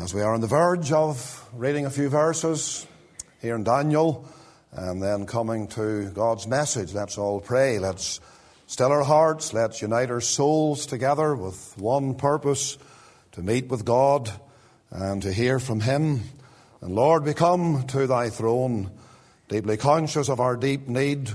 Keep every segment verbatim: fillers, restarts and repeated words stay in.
As we are on the verge of reading a few verses here in Daniel and then coming to God's message, let's all pray. Let's still our hearts. Let's unite our souls together with one purpose, to meet with God and to hear from Him. And Lord, we come to Thy throne, deeply conscious of our deep need,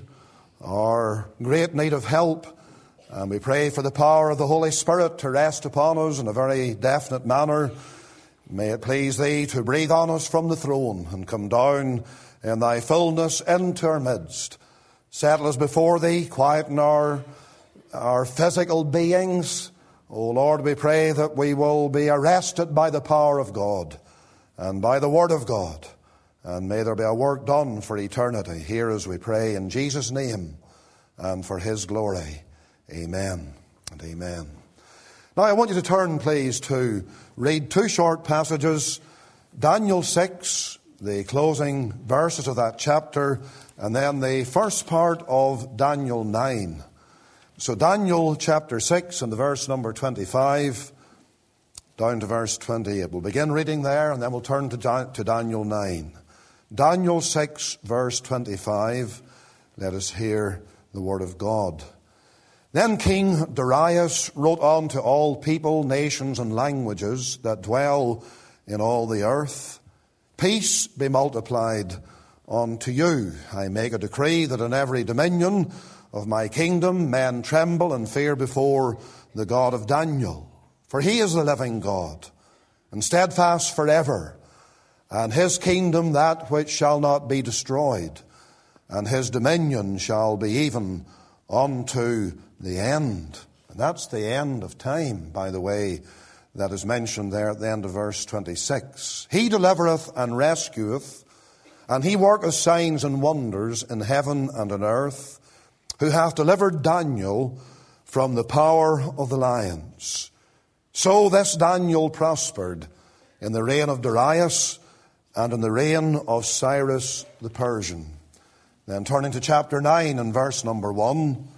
our great need of help. And we pray for the power of the Holy Spirit to rest upon us in a very definite manner. May it please Thee to breathe on us from the throne and come down in Thy fullness into our midst. Settle us before Thee, quieten our, our physical beings. O Lord, we pray that we will be arrested by the power of God and by the Word of God. And may there be a work done for eternity. Hear as we pray in Jesus' name and for His glory. Amen and amen. Now I want you to turn, please, to read two short passages, Daniel six, the closing verses of that chapter, and then the first part of Daniel nine. So Daniel chapter six and the verse number twenty-five down to verse twenty-eight. We'll begin reading there and then we'll turn to, to Daniel nine. Daniel six, verse twenty-five. Let us hear the word of God. Then King Darius wrote on to all people, nations, and languages that dwell in all the earth, peace be multiplied unto you. I make a decree that in every dominion of my kingdom men tremble and fear before the God of Daniel. For He is the living God, and steadfast forever, and His kingdom that which shall not be destroyed, and His dominion shall be even unto the end. And that's the end of time, by the way, that is mentioned there at the end of verse twenty-six. He delivereth and rescueth, and He worketh signs and wonders in heaven and on earth, who hath delivered Daniel from the power of the lions. So this Daniel prospered in the reign of Darius and in the reign of Cyrus the Persian. Then turning to chapter nine and verse number one.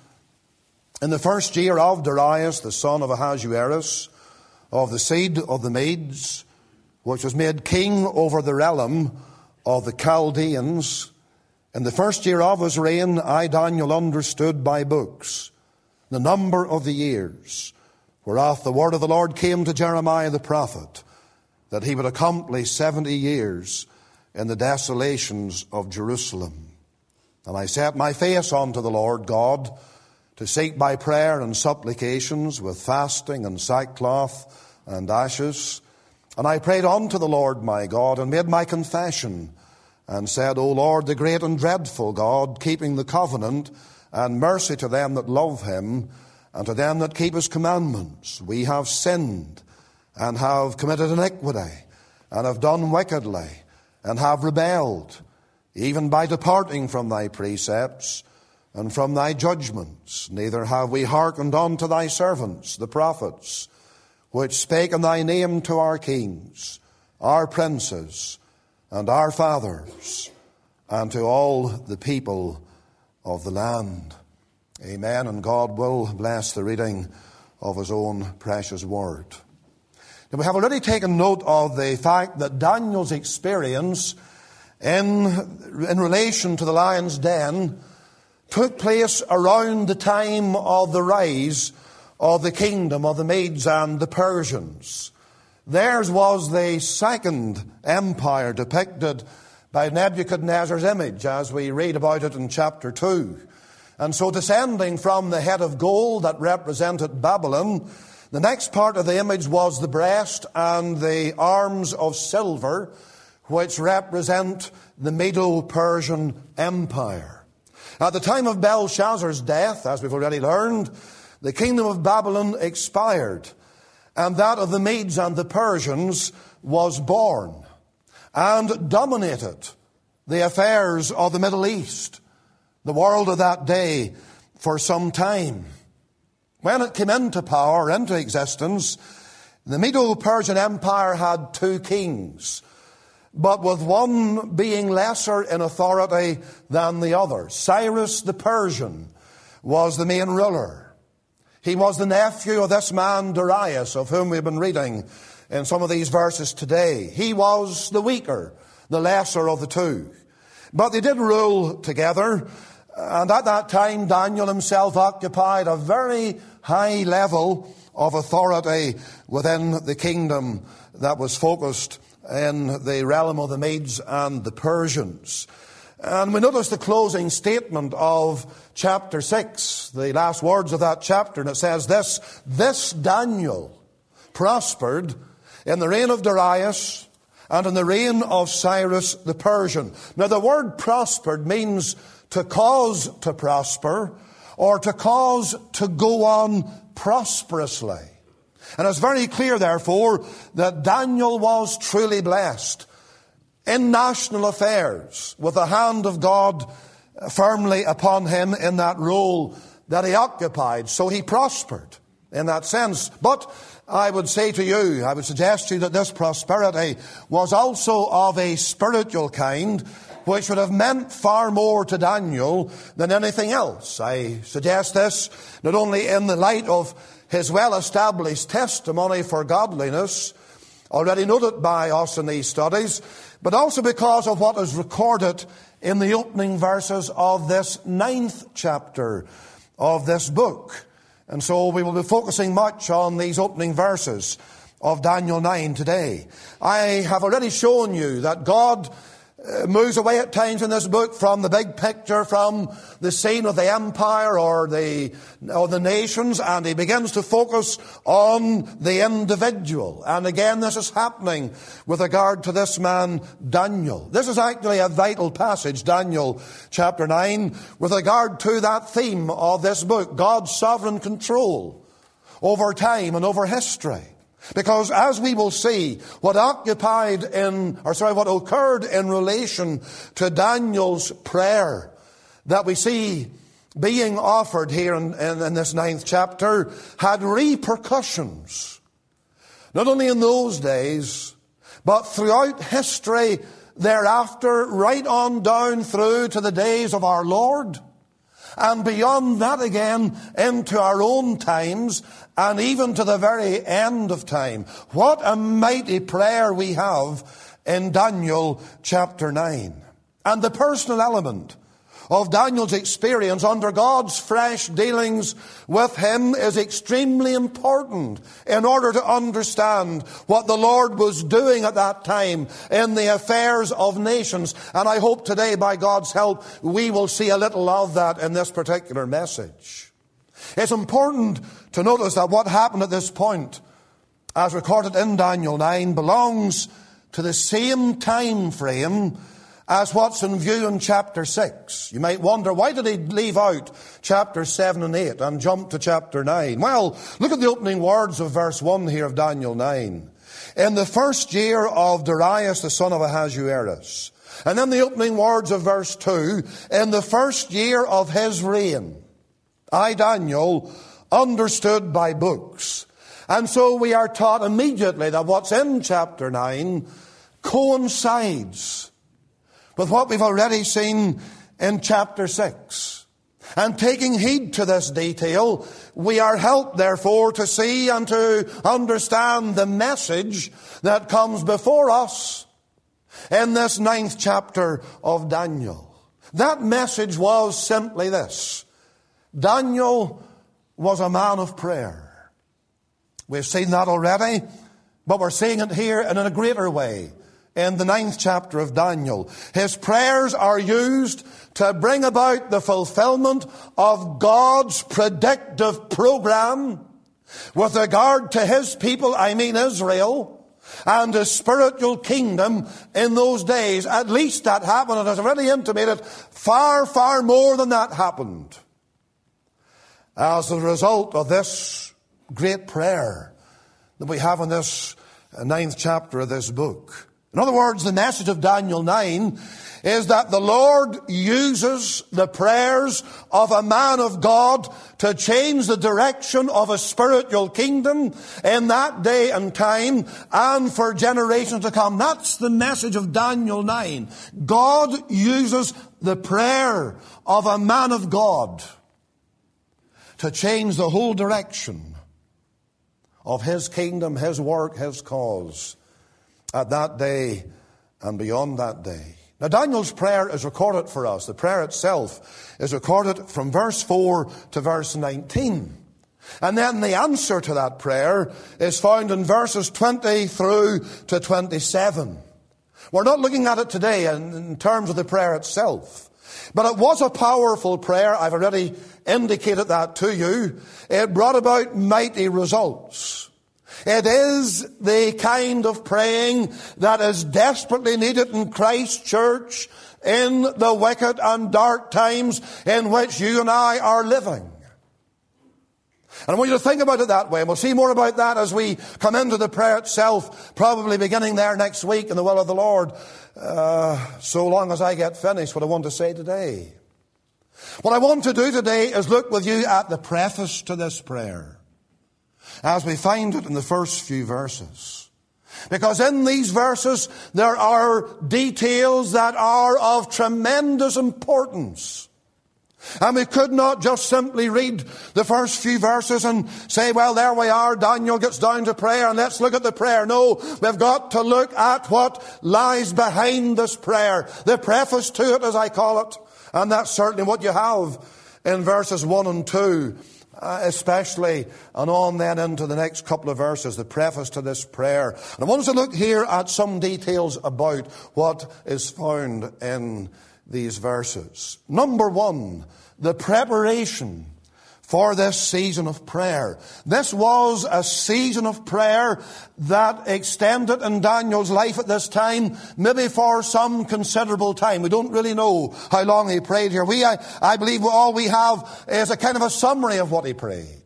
In the first year of Darius, the son of Ahasuerus, of the seed of the Medes, which was made king over the realm of the Chaldeans, in the first year of his reign, I, Daniel, understood by books the number of the years, whereof the word of the Lord came to Jeremiah the prophet, that he would accomplish seventy years in the desolations of Jerusalem. And I set my face unto the Lord God, to seek by prayer and supplications with fasting and sackcloth and ashes. And I prayed unto the Lord my God and made my confession and said, O Lord, the great and dreadful God, keeping the covenant and mercy to them that love Him and to them that keep His commandments, we have sinned and have committed iniquity and have done wickedly and have rebelled, even by departing from Thy precepts and from Thy judgments. Neither have we hearkened unto Thy servants, the prophets, which spake in Thy name to our kings, our princes, and our fathers, and to all the people of the land. Amen. And God will bless the reading of His own precious word. Now, we have already taken note of the fact that Daniel's experience in, in relation to the lion's den took place around the time of the rise of the kingdom of the Medes and the Persians. Theirs was the second empire depicted by Nebuchadnezzar's image, as we read about it in chapter two. And so descending from the head of gold that represented Babylon, the next part of the image was the breast and the arms of silver, which represent the Medo-Persian Empire. At the time of Belshazzar's death, as we've already learned, the kingdom of Babylon expired, and that of the Medes and the Persians was born and dominated the affairs of the Middle East, the world of that day, for some time. When it came into power, into existence, the Medo-Persian Empire had two kings, but with one being lesser in authority than the other. Cyrus the Persian was the main ruler. He was the nephew of this man Darius, of whom we've been reading in some of these verses today. He was the weaker, the lesser of the two. But they did rule together, and at that time Daniel himself occupied a very high level of authority within the kingdom that was focused in the realm of the Medes and the Persians. And we notice the closing statement of chapter six, the last words of that chapter, and it says this, "This Daniel prospered in the reign of Darius and in the reign of Cyrus the Persian." Now the word prospered means to cause to prosper, or to cause to go on prosperously. And it's very clear, therefore, that Daniel was truly blessed in national affairs, with the hand of God firmly upon him in that role that he occupied. So he prospered in that sense. But I would say to you, I would suggest to you that this prosperity was also of a spiritual kind, which would have meant far more to Daniel than anything else. I suggest this not only in the light of his well-established testimony for godliness, already noted by us in these studies, but also because of what is recorded in the opening verses of this ninth chapter of this book. And so we will be focusing much on these opening verses of Daniel nine today. I have already shown you that God moves away at times in this book from the big picture, from the scene of the empire or the, or the nations, and he begins to focus on the individual. And again, this is happening with regard to this man, Daniel. This is actually a vital passage, Daniel chapter nine, with regard to that theme of this book, God's sovereign control over time and over history. Because as we will see, what occupied in, or sorry, what occurred in relation to Daniel's prayer that we see being offered here in, in, in this ninth chapter had repercussions, not only in those days, but throughout history thereafter, right on down through to the days of our Lord, and beyond that again into our own times, and even to the very end of time. What a mighty prayer we have in Daniel chapter nine. And the personal element of Daniel's experience under God's fresh dealings with him is extremely important in order to understand what the Lord was doing at that time in the affairs of nations. And I hope today, by God's help, we will see a little of that in this particular message. It's important to notice that what happened at this point, as recorded in Daniel nine, belongs to the same time frame as what's in view in chapter six. You might wonder, why did he leave out chapter seven and eight and jump to chapter nine? Well, look at the opening words of verse one here of Daniel nine. In the first year of Darius the son of Ahasuerus. And then the opening words of verse two. In the first year of his reign, I, Daniel, understood by books. And so we are taught immediately that what's in chapter nine coincides with what we've already seen in chapter six. And taking heed to this detail, we are helped, therefore, to see and to understand the message that comes before us in this ninth chapter of Daniel. That message was simply this: Daniel was a man of prayer. We've seen that already, but we're seeing it here in a greater way in the ninth chapter of Daniel. His prayers are used to bring about the fulfillment of God's predictive program with regard to his people, I mean Israel, and his spiritual kingdom in those days. At least that happened, and as already intimated, far, far more than that happened as a result of this great prayer that we have in this ninth chapter of this book. In other words, the message of Daniel nine is that the Lord uses the prayers of a man of God to change the direction of a spiritual kingdom in that day and time and for generations to come. That's the message of Daniel nine. God uses the prayer of a man of God to change the whole direction of his kingdom, his work, his cause at that day and beyond that day. Now, Daniel's prayer is recorded for us. The prayer itself is recorded from verse four to verse nineteen. And then the answer to that prayer is found in verses twenty through to twenty-seven. We're not looking at it today in, in terms of the prayer itself. But it was a powerful prayer. I've already indicated that to you. It brought about mighty results. It is the kind of praying that is desperately needed in Christ's church in the wicked and dark times in which you and I are living. And I want you to think about it that way. And we'll see more about that as we come into the prayer itself, probably beginning there next week in the will of the Lord, uh, so long as I get finished what I want to say today. What I want to do today is look with you at the preface to this prayer, as we find it in the first few verses. Because in these verses there are details that are of tremendous importance. And we could not just simply read the first few verses and say, well, there we are, Daniel gets down to prayer and let's look at the prayer. No, we've got to look at what lies behind this prayer. The preface to it, as I call it. And that's certainly what you have in verses one and two. Uh, especially, and on then into the next couple of verses, the preface to this prayer. And I want us to look here at some details about what is found in these verses. Number one, the preparation for this season of prayer. This was a season of prayer that extended in Daniel's life at this time, maybe for some considerable time. We don't really know how long he prayed here. We, I, I believe all we have is a kind of a summary of what he prayed.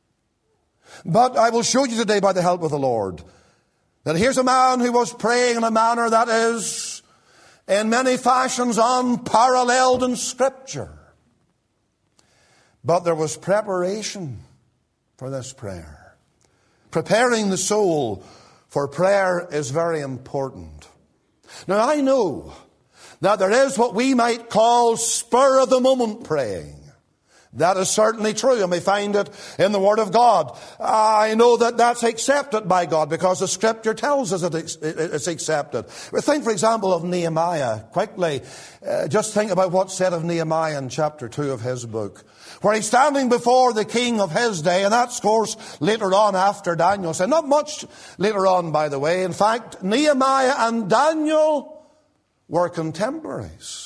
But I will show you today, by the help of the Lord, that here's a man who was praying in a manner that is, in many fashions, unparalleled in Scripture. But there was preparation for this prayer. Preparing the soul for prayer is very important. Now, I know that there is what we might call spur-of-the-moment praying. That is certainly true, and we find it in the Word of God. I know that that's accepted by God because the Scripture tells us that it's accepted. Think, for example, of Nehemiah. Quickly, uh, just think about what's said of Nehemiah in chapter two of his book, where he's standing before the king of his day, and that's, of course, later on after Daniel. So not much later on, by the way. In fact, Nehemiah and Daniel were contemporaries.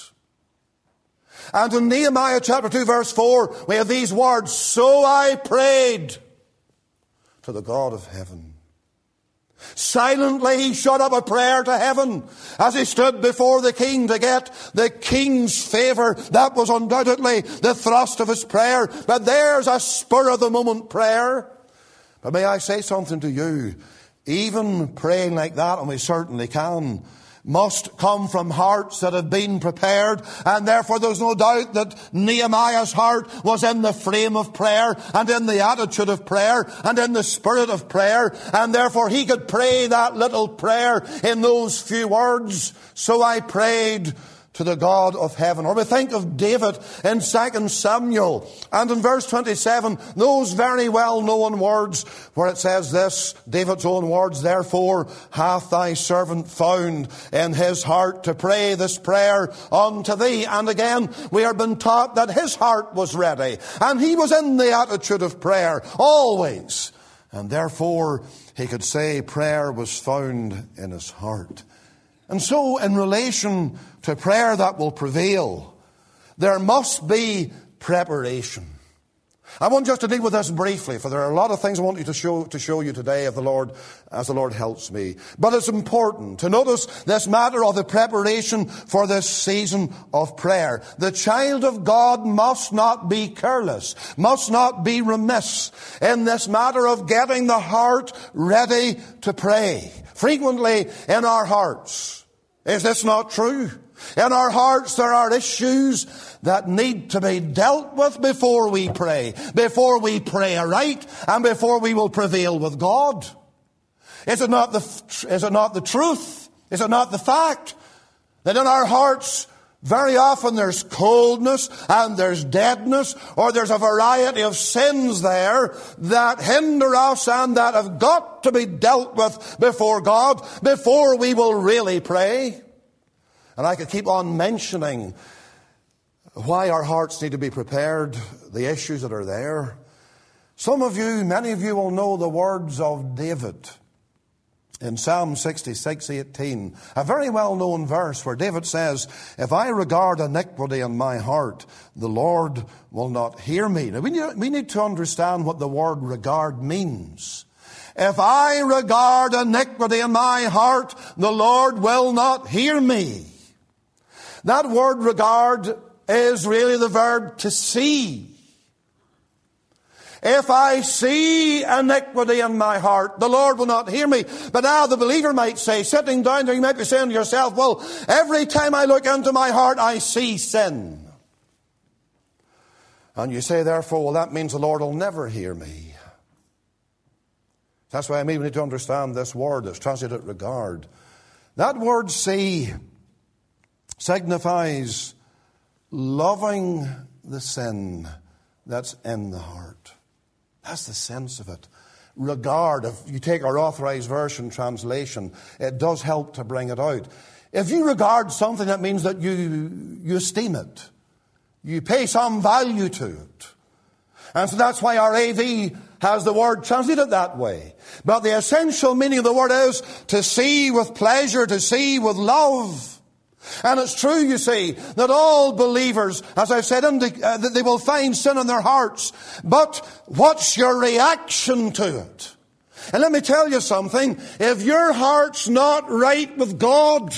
And in Nehemiah chapter two verse four, we have these words, "So I prayed to the God of heaven." Silently he shut up a prayer to heaven as he stood before the king to get the king's favor. That was undoubtedly the thrust of his prayer. But there's a spur-of-the-moment prayer. But may I say something to you? Even praying like that, and we certainly can, must come from hearts that have been prepared, and therefore there's no doubt that Nehemiah's heart was in the frame of prayer and in the attitude of prayer and in the spirit of prayer, and therefore he could pray that little prayer in those few words, "So I prayed to the God of heaven." Or we think of David in Second Samuel, and in verse twenty-seven, those very well-known words where it says this, David's own words, "Therefore hath thy servant found in his heart to pray this prayer unto thee." And again, we are being taught that his heart was ready, and he was in the attitude of prayer always. And therefore, he could say prayer was found in his heart. And so, in relation to prayer that will prevail, there must be preparation. I want just to deal with this briefly, for there are a lot of things I want you to show to show you today, if the Lord, as the Lord helps me. But it's important to notice this matter of the preparation for this season of prayer. The child of God must not be careless, must not be remiss in this matter of getting the heart ready to pray. Frequently in our hearts, is this not true? In our hearts there are issues that need to be dealt with before we pray, before we pray aright, and before we will prevail with God. Is it not the, is it not the truth? Is it not the fact that in our hearts Very often there's coldness and there's deadness, or there's a variety of sins there that hinder us and that have got to be dealt with before God before we will really pray. And I could keep on mentioning why our hearts need to be prepared, the issues that are there. Some of you, many of you will know the words of David in Psalm sixty-six, eighteen, a very well-known verse where David says, if I regard iniquity in my heart, the Lord will not hear me. Now, we need, we need to understand what the word regard means. If I regard iniquity in my heart, the Lord will not hear me. That word regard is really the verb to see. If I see iniquity in my heart, the Lord will not hear me. But now the believer might say, sitting down there, you might be saying to yourself, well, every time I look into my heart, I see sin. And you say, therefore, well, that means the Lord will never hear me. That's why I mean we need to understand this word that's translated regard. That word see signifies loving the sin that's in the heart. That's the sense of it. Regard, if you take our Authorized Version translation, it does help to bring it out. If you regard something, that means that you, you esteem it. You pay some value to it. And so that's why our A V has the word translated that way. But the essential meaning of the word is to see with pleasure, to see with love. And it's true, you see, that all believers, as I've said, uh, that they will find sin in their hearts. But what's your reaction to it? And let me tell you something. If your heart's not right with God,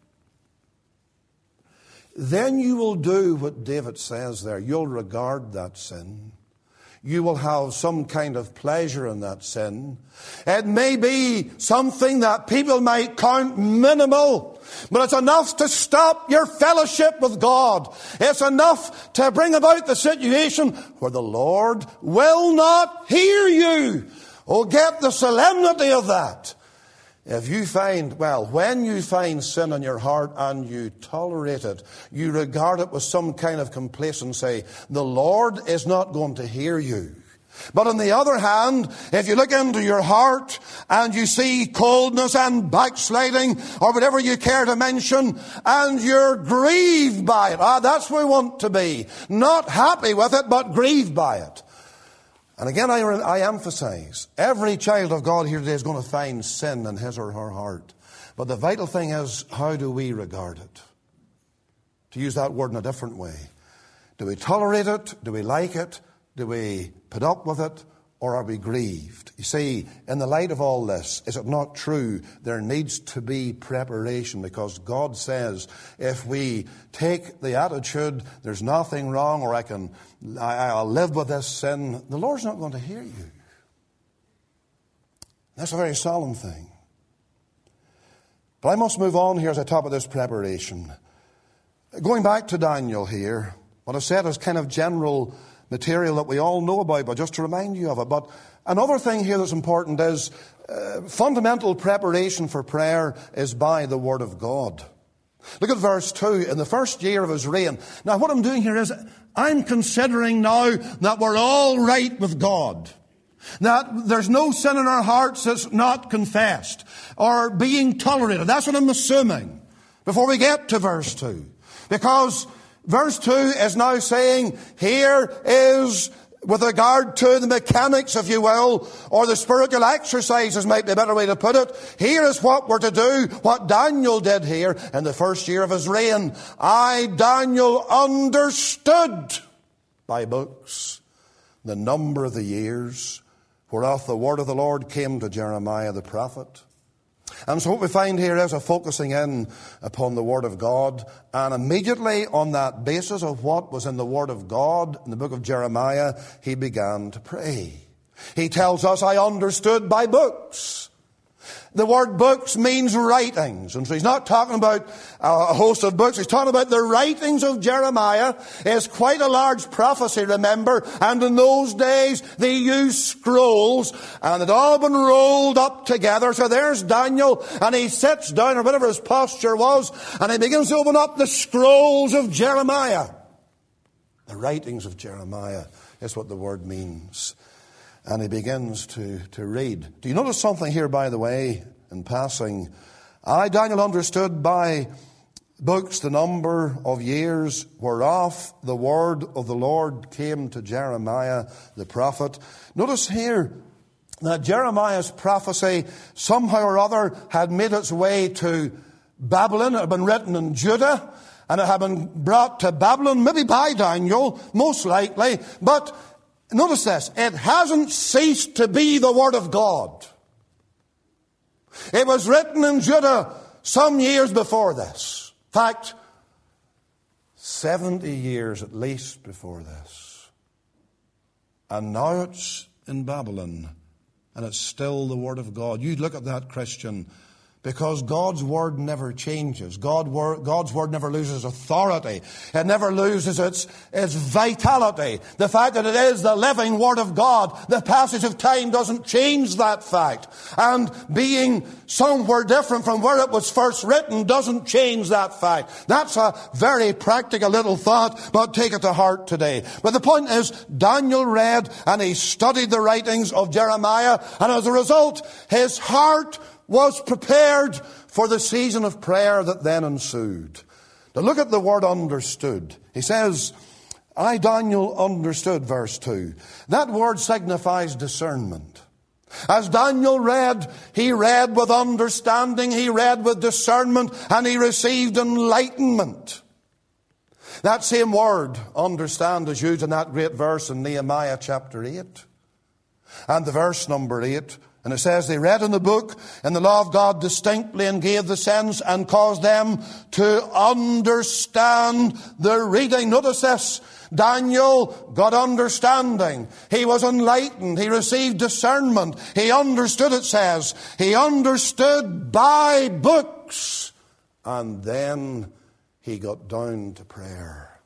then you will do what David says there. You'll regard that sin. You will have some kind of pleasure in that sin. It may be something that people might count minimal, but it's enough to stop your fellowship with God. It's enough to bring about the situation where the Lord will not hear you. Oh, get the solemnity of that. If you find, well, when you find sin in your heart and you tolerate it, you regard it with some kind of complacency, the Lord is not going to hear you. But on the other hand, if you look into your heart and you see coldness and backsliding or whatever you care to mention, and you're grieved by it, ah, that's where we want to be. Not happy with it, but grieved by it. And again, I, I emphasize, every child of God here today is going to find sin in his or her heart. But the vital thing is, how do we regard it? To use that word in a different way. Do we tolerate it? Do we like it? Do we put up with it? Or are we grieved? You see, in the light of all this, is it not true there needs to be preparation? Because God says, if we take the attitude, there's nothing wrong, or I can, I, I'll live with this sin, the Lord's not going to hear you. That's a very solemn thing. But I must move on here as I talk about this preparation. Going back to Daniel here, what I've said is kind of general material that we all know about, but just to remind you of it. But another thing here that's important is uh, fundamental preparation for prayer is by the Word of God. Look at verse two. In the first year of his reign. Now what I'm doing here is I'm considering now that we're all right with God. That there's no sin in our hearts that's not confessed or being tolerated. That's what I'm assuming before we get to verse two. Because verse two is now saying, here is, with regard to the mechanics, if you will, or the spiritual exercises might be a better way to put it, here is what we're to do, what Daniel did here in the first year of his reign. I, Daniel, understood by books the number of the years whereof the word of the Lord came to Jeremiah the prophet. And so what we find here is a focusing in upon the Word of God. And immediately on that basis of what was in the Word of God, in the book of Jeremiah, he began to pray. He tells us, I understood by books. The word books means writings. And so he's not talking about a host of books. He's talking about the writings of Jeremiah. It's quite a large prophecy, remember. And in those days, they used scrolls. And it all been rolled up together. So there's Daniel. And he sits down, or whatever his posture was. And he begins to open up the scrolls of Jeremiah. The writings of Jeremiah is what the word means. And he begins to, to read. Do you notice something here, by the way, in passing? I, Daniel, understood by books the number of years whereof the word of the Lord came to Jeremiah the prophet. Notice here that Jeremiah's prophecy somehow or other had made its way to Babylon. It had been written in Judah, and it had been brought to Babylon, maybe by Daniel, most likely. But notice this, it hasn't ceased to be the Word of God. It was written in Judah some years before this. In fact, seventy years at least before this. And now it's in Babylon, and it's still the Word of God. You look at that, Christian, because God's Word never changes. God, God's Word never loses authority. It never loses its, its vitality. The fact that it is the living Word of God, the passage of time doesn't change that fact. And being somewhere different from where it was first written doesn't change that fact. That's a very practical little thought, but take it to heart today. But the point is, Daniel read and he studied the writings of Jeremiah, and as a result, his heart was prepared for the season of prayer that then ensued. Now look at the word understood. He says, I, Daniel, understood, verse two. That word signifies discernment. As Daniel read, he read with understanding, he read with discernment, and he received enlightenment. That same word, understand, is used in that great verse in Nehemiah chapter eight. And the verse number eight, and it says, they read in the book in the law of God distinctly and gave the sense and caused them to understand the reading. Notice this. Daniel got understanding. He was enlightened. He received discernment. He understood, it says. He understood by books. And then he got down to prayer.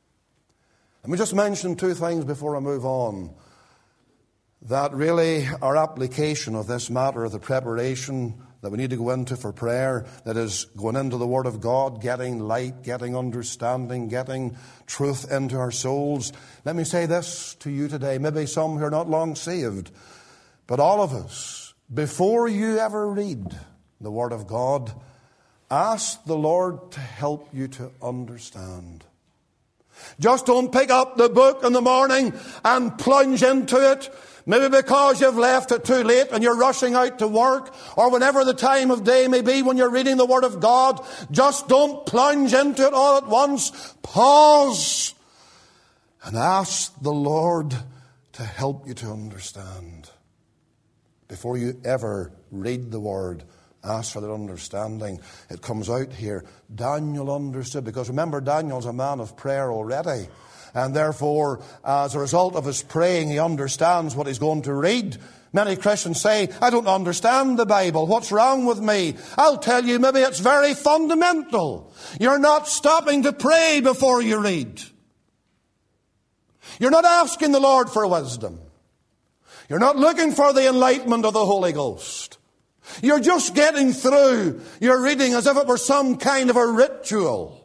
Let me just mention two things before I move on, that really are application of this matter of the preparation that we need to go into for prayer, that is going into the Word of God, getting light, getting understanding, getting truth into our souls. Let me say this to you today, maybe some who are not long saved, but all of us, before you ever read the Word of God, ask the Lord to help you to understand. Just don't pick up the book in the morning and plunge into it. Maybe because you've left it too late and you're rushing out to work, or whenever the time of day may be when you're reading the Word of God. Just don't plunge into it all at once. Pause and ask the Lord to help you to understand. Before you ever read the Word, ask for that understanding. It comes out here. Daniel understood, because remember, Daniel's a man of prayer already. And therefore, as a result of his praying, he understands what he's going to read. Many Christians say, I don't understand the Bible. What's wrong with me? I'll tell you, maybe it's very fundamental. You're not stopping to pray before you read. You're not asking the Lord for wisdom. You're not looking for the enlightenment of the Holy Ghost. You're just getting through your reading as if it were some kind of a ritual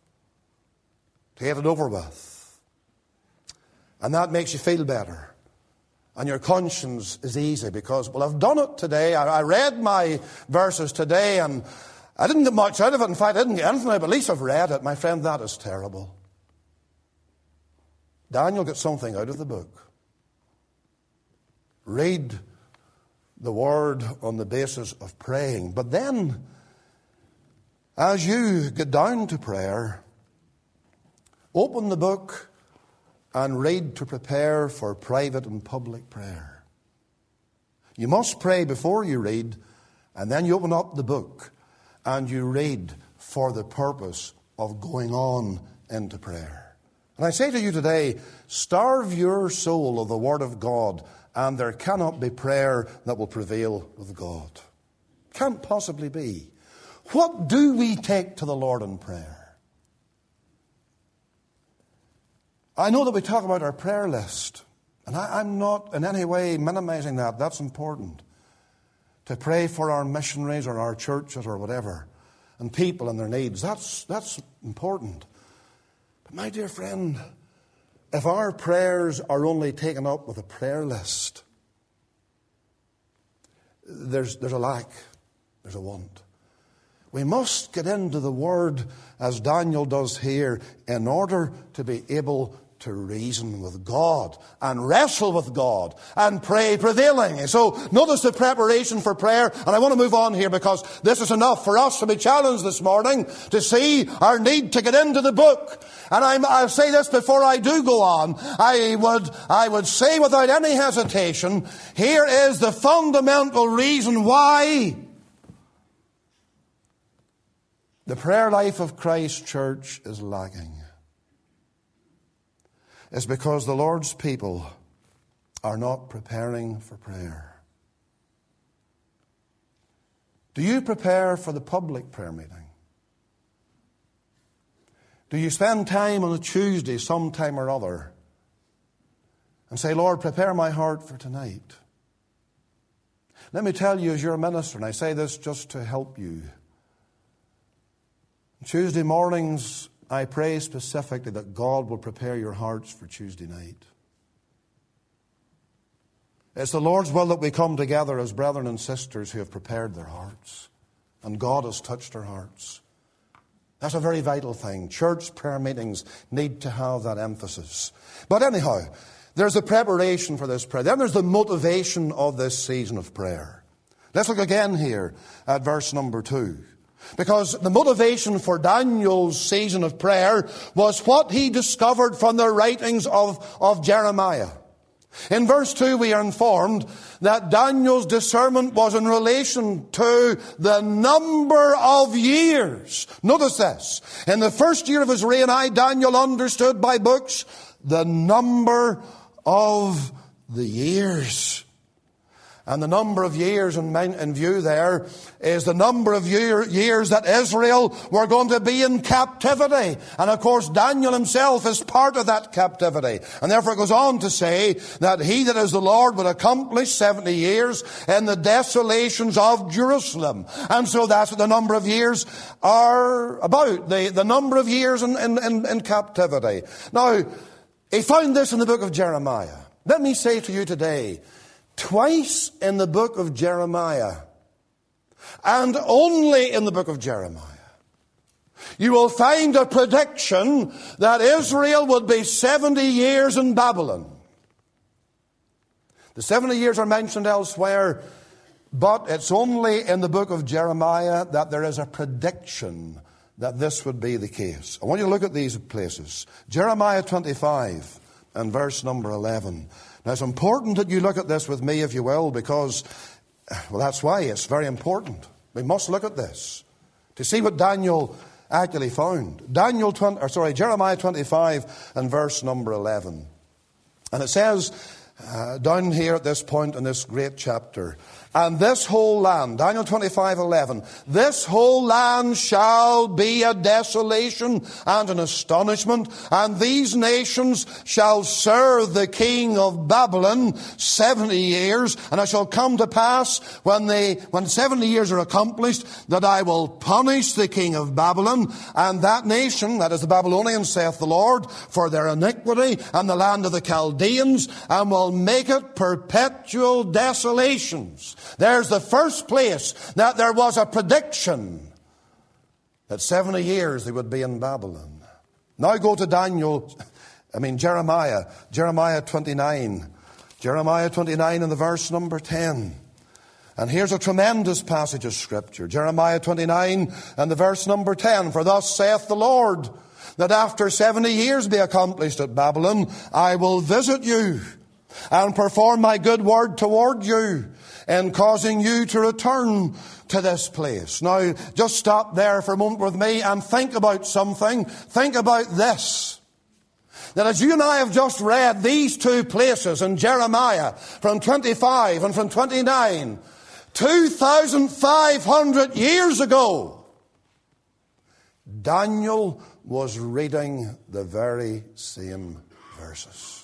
to get it over with. And that makes you feel better. And your conscience is easy because, well, I've done it today. I, I read my verses today and I didn't get much out of it. In fact, I didn't get anything out of it. At least I've read it. My friend, that is terrible. Daniel got something out of the book. Read the Word on the basis of praying. But then, as you get down to prayer, open the book and read to prepare for private and public prayer. You must pray before you read, and then you open up the book and you read for the purpose of going on into prayer. And I say to you today, starve your soul of the Word of God, and there cannot be prayer that will prevail with God. Can't possibly be. What do we take to the Lord in prayer? I know that we talk about our prayer list, and I, I'm not in any way minimizing that. That's important. To pray for our missionaries or our churches or whatever, and people and their needs. That's, that's important. But my dear friend, if our prayers are only taken up with a prayer list, there's, there's a lack, there's a want. We must get into the Word, as Daniel does here, in order to be able to reason with God and wrestle with God and pray prevailing. So notice the preparation for prayer. And I want to move on here because this is enough for us to be challenged this morning to see our need to get into the book. And I'm, I'll say this before I do go on. I would, I would say without any hesitation, here is the fundamental reason why the prayer life of Christ Church is lacking. It's because the Lord's people are not preparing for prayer. Do you prepare for the public prayer meeting? Do you spend time on a Tuesday sometime or other and say, Lord, prepare my heart for tonight? Let me tell you, as your minister, and I say this just to help you, Tuesday mornings, I pray specifically that God will prepare your hearts for Tuesday night. It's the Lord's will that we come together as brethren and sisters who have prepared their hearts. And God has touched our hearts. That's a very vital thing. Church prayer meetings need to have that emphasis. But anyhow, there's the preparation for this prayer. Then there's the motivation of this season of prayer. Let's look again here at verse number two. Because the motivation for Daniel's season of prayer was what he discovered from the writings of, of Jeremiah. In verse two we are informed that Daniel's discernment was in relation to the number of years. Notice this. In the first year of his reign, I, Daniel, understood by books the number of the years. And the number of years in, in view there is the number of year, years that Israel were going to be in captivity. And of course, Daniel himself is part of that captivity. And therefore it goes on to say that he that is the Lord would accomplish seventy years in the desolations of Jerusalem. And so that's what the number of years are about. The, the number of years in, in, in, in captivity. Now, he found this in the book of Jeremiah. Let me say to you today, twice in the book of Jeremiah, and only in the book of Jeremiah, you will find a prediction that Israel would be seventy years in Babylon. The seventy years are mentioned elsewhere, but it's only in the book of Jeremiah that there is a prediction that this would be the case. I want you to look at these places. Jeremiah twenty-five and verse number eleven. Now, it's important that you look at this with me, if you will, because, well, that's why it's very important. We must look at this to see what Daniel actually found. Daniel twenty, or sorry, Jeremiah twenty-five and verse number eleven. And it says, uh, down here at this point in this great chapter, and this whole land, Daniel twenty-five eleven, this whole land shall be a desolation and an astonishment, and these nations shall serve the king of Babylon seventy years, and it shall come to pass when they, when seventy years are accomplished, that I will punish the king of Babylon and that nation, that is the Babylonians, saith the Lord, for their iniquity, and the land of the Chaldeans, and will make it perpetual desolations. There's the first place that there was a prediction that seventy years they would be in Babylon. Now go to Daniel, I mean Jeremiah, Jeremiah twenty-nine. Jeremiah twenty-nine and the verse number ten. And here's a tremendous passage of Scripture. Jeremiah twenty-nine and the verse number ten. For thus saith the Lord, that after seventy years be accomplished at Babylon, I will visit you and perform my good word toward you, in causing you to return to this place. Now, just stop there for a moment with me and think about something. Think about this. That as you and I have just read these two places in Jeremiah, from twenty-five and from twenty-nine, two thousand five hundred years ago, Daniel was reading the very same verses.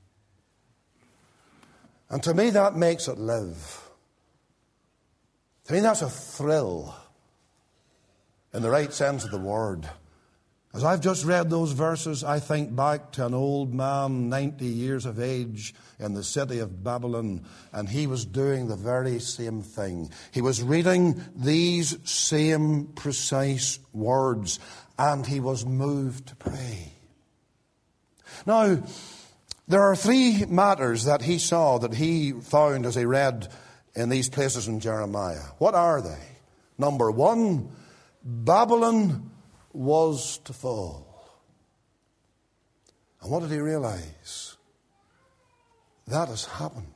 And to me that makes it live. To me that's a thrill in the right sense of the word. As I've just read those verses, I think back to an old man, ninety years of age, in the city of Babylon, and he was doing the very same thing. He was reading these same precise words, and he was moved to pray. Now, there are three matters that he saw, that he found as he read in these places in Jeremiah. What are they? Number one, Babylon was to fall. And what did he realize? That has happened.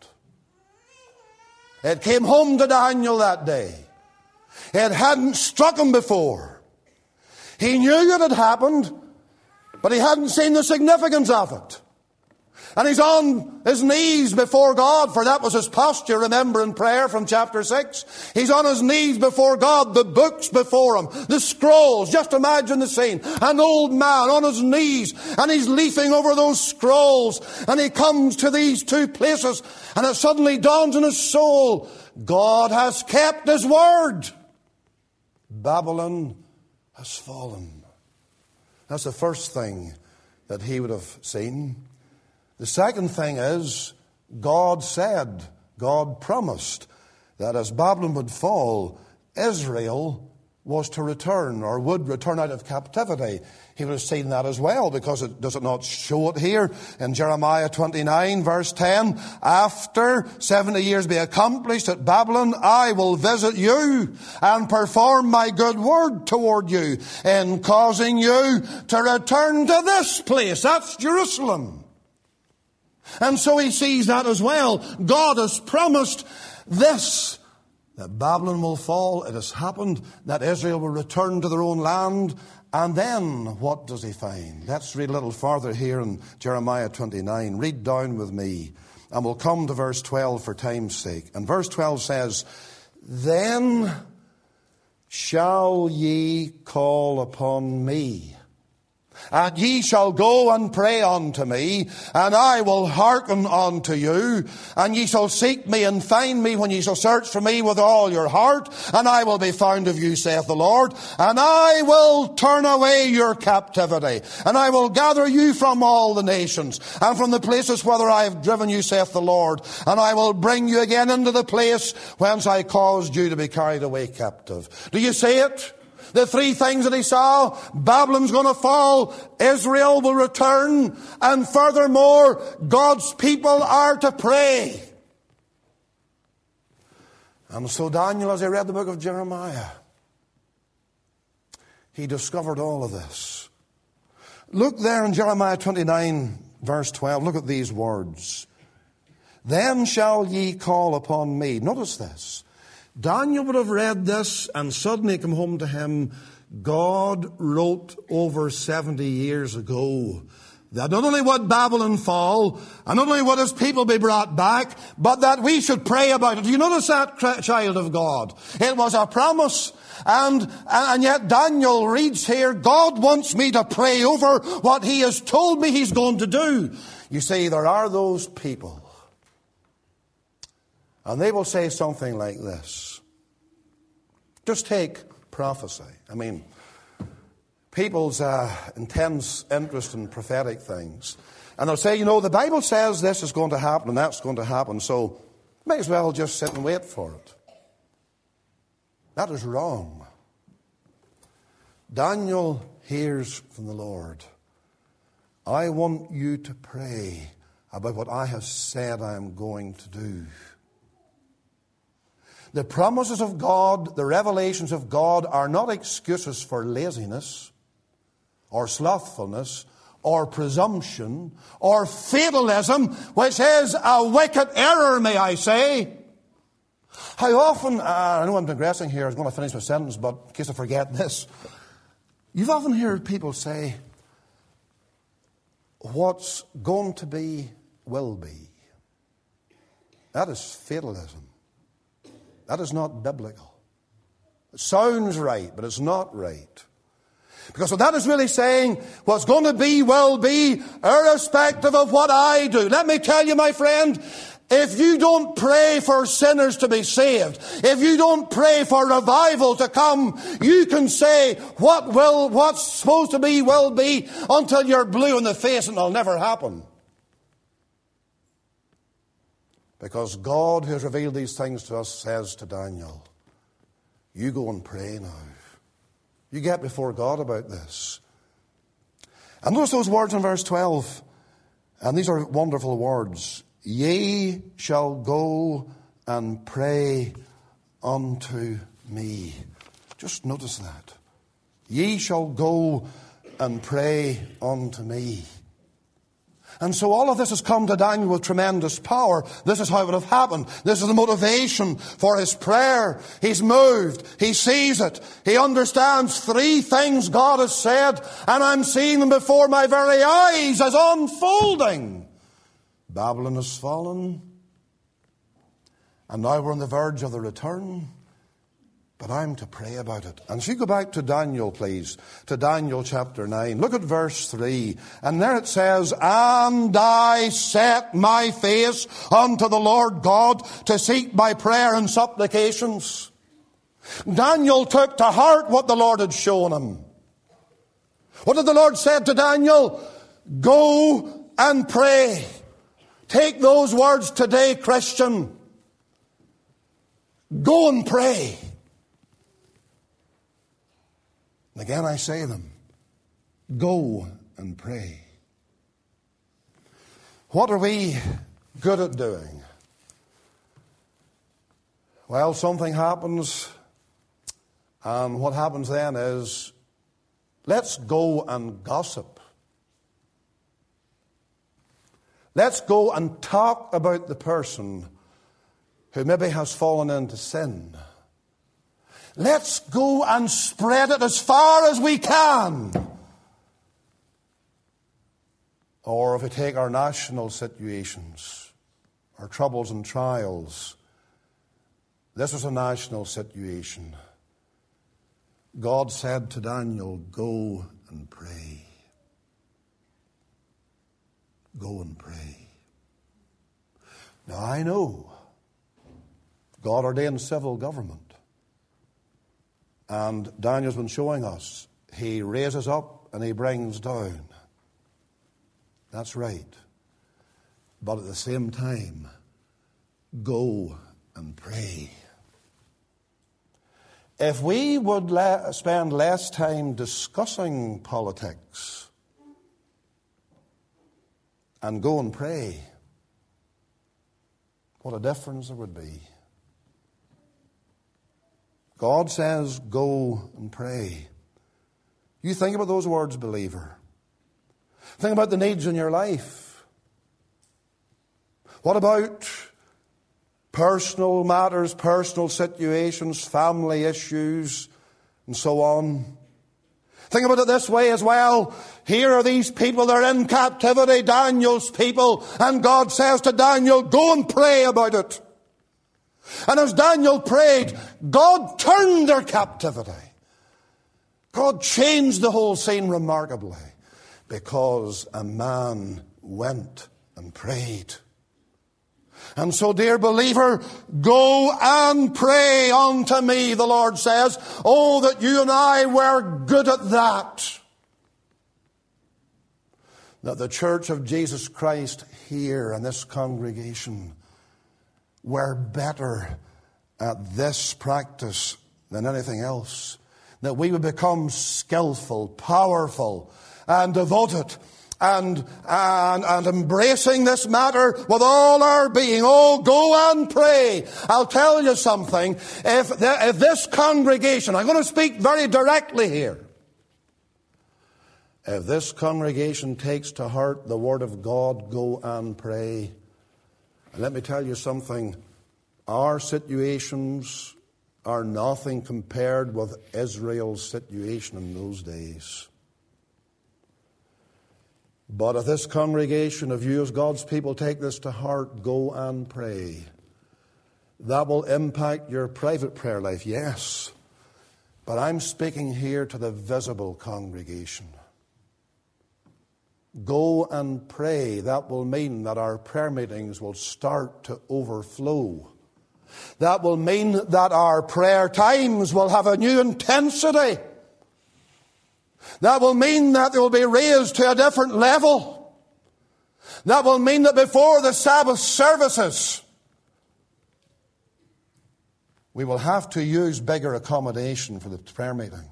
It came home to Daniel that day. It hadn't struck him before. He knew it had happened, but he hadn't seen the significance of it. And he's on his knees before God, for that was his posture, remember, in prayer from chapter six. He's on his knees before God, the books before him, the scrolls. Just imagine the scene. An old man on his knees, and he's leafing over those scrolls, and he comes to these two places, and it suddenly dawns in his soul, God has kept his word. Babylon has fallen. That's the first thing that he would have seen. The second thing is, God said, God promised that as Babylon would fall, Israel was to return, or would return out of captivity. He would have seen that as well, because it does it not show it here in Jeremiah twenty-nine, verse ten? After seventy years be accomplished at Babylon, I will visit you and perform my good word toward you in causing you to return to this place. That's Jerusalem. And so he sees that as well. God has promised this, that Babylon will fall. It has happened, that Israel will return to their own land. And then what does he find? Let's read a little farther here in Jeremiah twenty-nine. Read down with me, and we'll come to verse twelve for time's sake. And verse twelve says, Then shall ye call upon me, and ye shall go and pray unto me, and I will hearken unto you. And ye shall seek me and find me when ye shall search for me with all your heart. And I will be found of you, saith the Lord. And I will turn away your captivity. And I will gather you from all the nations, and from the places whither I have driven you, saith the Lord. And I will bring you again into the place whence I caused you to be carried away captive. Do you see it? The three things that he saw: Babylon's going to fall, Israel will return, and furthermore, God's people are to pray. And so Daniel, as he read the book of Jeremiah, he discovered all of this. Look there in Jeremiah twenty-nine, verse twelve. Look at these words. Then shall ye call upon me. Notice this. Daniel would have read this, and suddenly come home to him, God wrote over seventy years ago that not only would Babylon fall, and not only would his people be brought back, but that we should pray about it. Do you notice that, child of God? It was a promise. And, and yet Daniel reads here, God wants me to pray over what he has told me he's going to do. You see, there are those people, and they will say something like this. Just take prophecy. I mean, people's uh, intense interest in prophetic things. And they'll say, you know, the Bible says this is going to happen and that's going to happen, so may as well just sit and wait for it. That is wrong. Daniel hears from the Lord. I want you to pray about what I have said I am going to do. The promises of God, the revelations of God, are not excuses for laziness or slothfulness or presumption or fatalism, which is a wicked error, may I say. How often, uh, I know I'm digressing here, I was going to finish my sentence, but in case I forget this, you've often heard people say, what's going to be will be. That is fatalism. That is not biblical. It sounds right, but it's not right. Because what that is really saying, what's going to be will be, irrespective of what I do. Let me tell you, my friend, if you don't pray for sinners to be saved, if you don't pray for revival to come, you can say what will, what's supposed to be will be until you're blue in the face and it'll never happen. Because God, who has revealed these things to us, says to Daniel, you go and pray now. You get before God about this. And notice those words in verse twelve. And these are wonderful words. Ye shall go and pray unto me. Just notice that. Ye shall go and pray unto me. And so all of this has come to Daniel with tremendous power. This is how it would have happened. This is the motivation for his prayer. He's moved. He sees it. He understands three things God has said, and I'm seeing them before my very eyes as unfolding. Babylon has fallen, and now we're on the verge of the return. But I'm to pray about it. And so you go back to Daniel, please, to Daniel chapter nine. Look at verse three. And there it says, and I set my face unto the Lord God to seek by prayer and supplications. Daniel took to heart what the Lord had shown him. What did the Lord say to Daniel? Go and pray. Take those words today, Christian. Go and pray. And again I say them. Go and pray. What are we good at doing? Well, something happens, and what happens then is, let's go and gossip. Let's go and talk about the person who maybe has fallen into sin. Let's go and spread it as far as we can. Or if we take our national situations, our troubles and trials, this is a national situation. God said to Daniel, go and pray. Go and pray. Now I know God ordained civil government. And Daniel's been showing us, he raises up and he brings down. That's right. But at the same time, go and pray. If we would le- spend less time discussing politics and go and pray, what a difference there would be. God says, go and pray. You think about those words, believer. Think about the needs in your life. What about personal matters, personal situations, family issues, and so on? Think about it this way as well. Here are these people, they're in captivity, Daniel's people, and God says to Daniel, go and pray about it. And as Daniel prayed, God turned their captivity. God changed the whole scene remarkably because a man went and prayed. And so, dear believer, go and pray unto me, the Lord says. Oh, that you and I were good at that. That the Church of Jesus Christ here in this congregation were better at this practice than anything else. That we would become skillful, powerful, and devoted, and, and, and embracing this matter with all our being. Oh, go and pray. I'll tell you something. If, the, if this congregation, I'm going to speak very directly here. If this congregation takes to heart the word of God, go and pray. And let me tell you something. Our situations are nothing compared with Israel's situation in those days. But if this congregation of you as God's people take this to heart, go and pray. That will impact your private prayer life, yes. But I'm speaking here to the visible congregation. Go and pray. That will mean that our prayer meetings will start to overflow. That will mean that our prayer times will have a new intensity. That will mean that they will be raised to a different level. That will mean that before the Sabbath services, we will have to use bigger accommodation for the prayer meeting.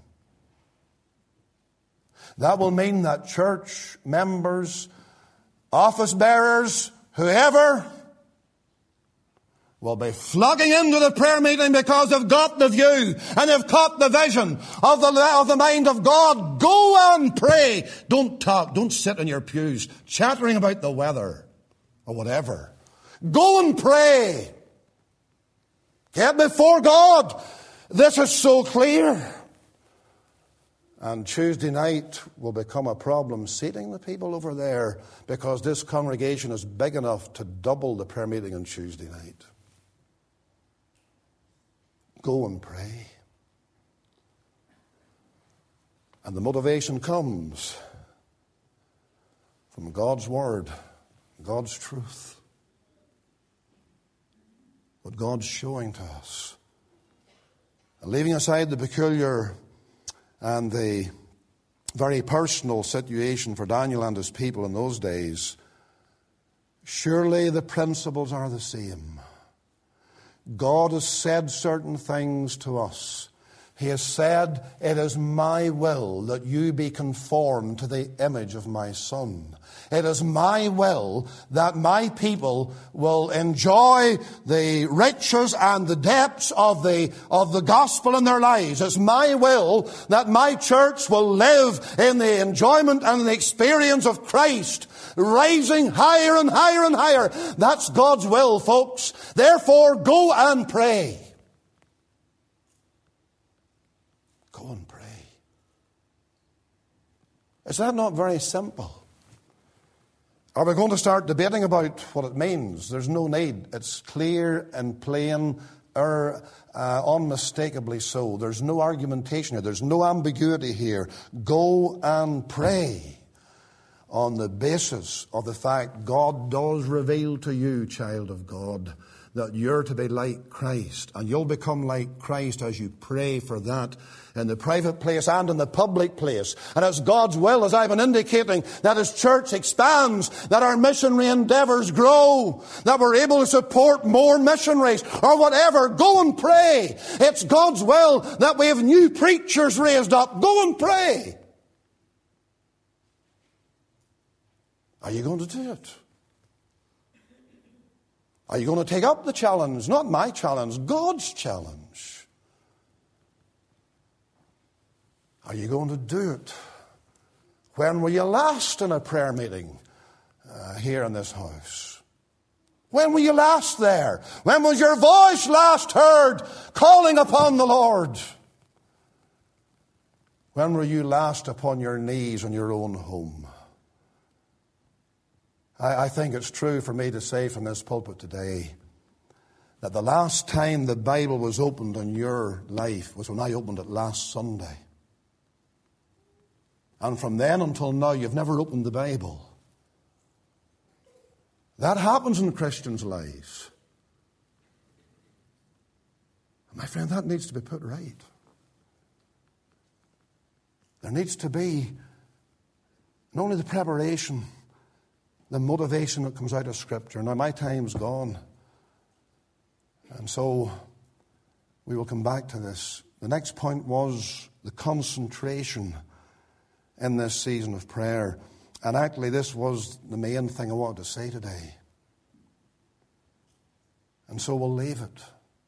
That will mean that church members, office bearers, whoever, will be flogging into the prayer meeting because they've got the view and they've caught the vision of the, of the mind of God. Go and pray. Don't talk. Don't sit in your pews chattering about the weather or whatever. Go and pray. Get before God. This is so clear. And Tuesday night will become a problem seating the people over there because this congregation is big enough to double the prayer meeting on Tuesday night. Go and pray. And the motivation comes from God's Word, God's truth, what God's showing to us. And leaving aside the peculiar and the very personal situation for Daniel and his people in those days, surely the principles are the same. God has said certain things to us. He has said, it is my will that you be conformed to the image of my Son. It is my will that my people will enjoy the riches and the depths of the, of the gospel in their lives. It's my will that my church will live in the enjoyment and the experience of Christ, rising higher and higher and higher. That's God's will, folks. Therefore, go and pray. Go and pray. Is that not very simple? Are we going to start debating about what it means? There's no need. It's clear and plain, or uh, unmistakably so. There's no argumentation here. There's no ambiguity here. Go and pray on the basis of the fact God does reveal to you, child of God, that you're to be like Christ. And you'll become like Christ as you pray for that in the private place and in the public place. And it's God's will, as I've been indicating, that His church expands, that our missionary endeavors grow, that we're able to support more missionaries or whatever. Go and pray. It's God's will that we have new preachers raised up. Go and pray. Are you going to do it? Are you going to take up the challenge? Not my challenge, God's challenge. Are you going to do it? When were you last in a prayer meeting uh, here in this house? When were you last there? When was your voice last heard calling upon the Lord? When were you last upon your knees in your own home? I think it's true for me to say from this pulpit today that the last time the Bible was opened in your life was when I opened it last Sunday. And from then until now, you've never opened the Bible. That happens in Christians' lives. My friend, that needs to be put right. There needs to be not only the preparation, the motivation that comes out of Scripture. Now, my time's gone. And so we will come back to this. The next point was the concentration in this season of prayer. And actually, this was the main thing I wanted to say today. And so we'll leave it.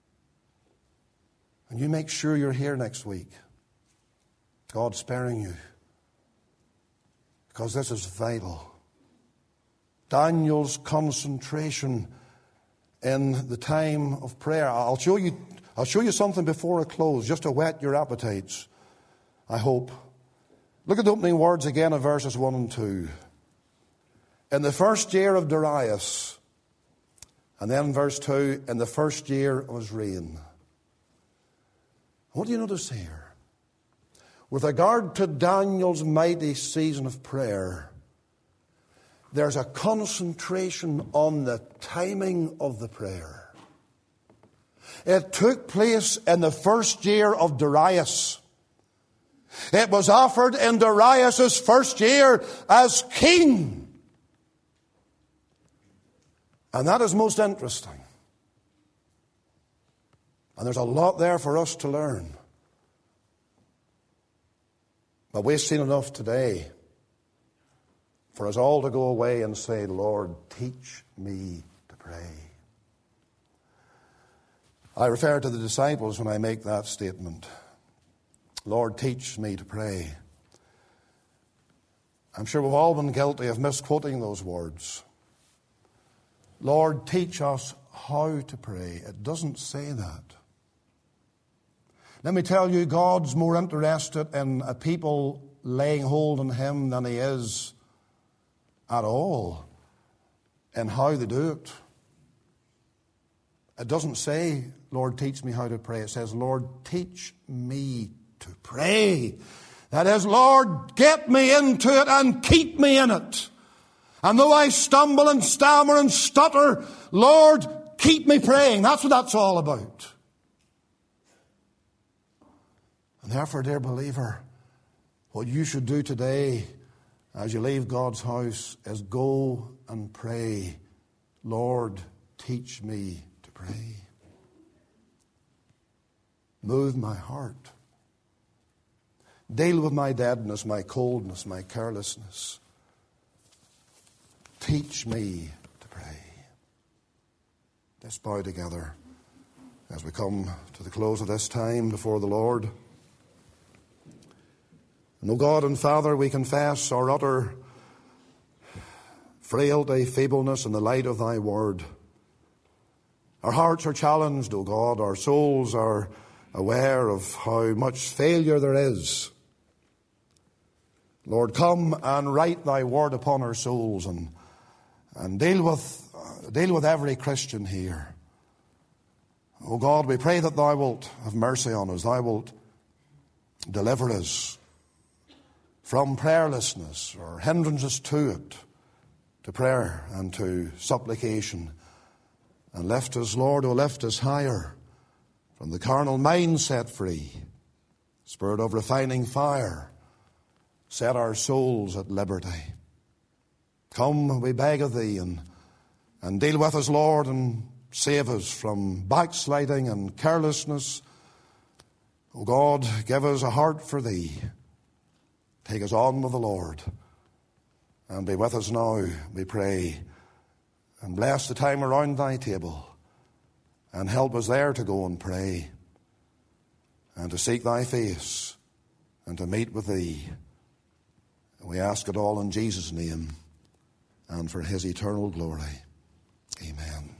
And you make sure you're here next week. God sparing you. Because this is vital. Daniel's concentration in the time of prayer. I'll show you, I'll show you something before I close, just to whet your appetites, I hope. Look at the opening words again of verses one and two. In the first year of Darius, And then verse two, in the first year of his reign. What do you notice here? With regard to Daniel's mighty season of prayer, there's a concentration on the timing of the prayer. It took place in the first year of Darius. It was offered in Darius' first year as king. And that is most interesting. And there's a lot there for us to learn. But we've seen enough today for us all to go away and say, Lord, teach me to pray. I refer to the disciples when I make that statement. Lord, teach me to pray. I'm sure we've all been guilty of misquoting those words. Lord, teach us how to pray. It doesn't say that. Let me tell you, God's more interested in a people laying hold on him than he is at all in how they do it. It doesn't say, Lord, teach me how to pray. It says, Lord, teach me to pray. That is, Lord, get me into it and keep me in it. And though I stumble and stammer and stutter, Lord, keep me praying. That's what that's all about. And therefore, dear believer, what you should do today as you leave God's house is go and pray, Lord, teach me to pray. Move my heart. Deal with my deadness, my coldness, my carelessness. Teach me to pray. Let's bow together as we come to the close of this time before the Lord. And, O God and Father, we confess our utter frailty, feebleness in the light of thy word. Our hearts are challenged, O God. Our souls are aware of how much failure there is. Lord, come and write thy word upon our souls and, and deal with, uh, deal with every Christian here. O God, we pray that thou wilt have mercy on us. Thou wilt deliver us from prayerlessness or hindrances to it, to prayer and to supplication. And lift us, Lord, O lift us higher from the carnal mind set free. Spirit of refining fire, set our souls at liberty. Come, we beg of thee, and, and deal with us, Lord, and save us from backsliding and carelessness. O God, give us a heart for thee. Take us on with the Lord. And be with us now, we pray. And bless the time around thy table. And help us there to go and pray. And to seek thy face. And to meet with thee. We ask it all in Jesus' name. And for his eternal glory. Amen.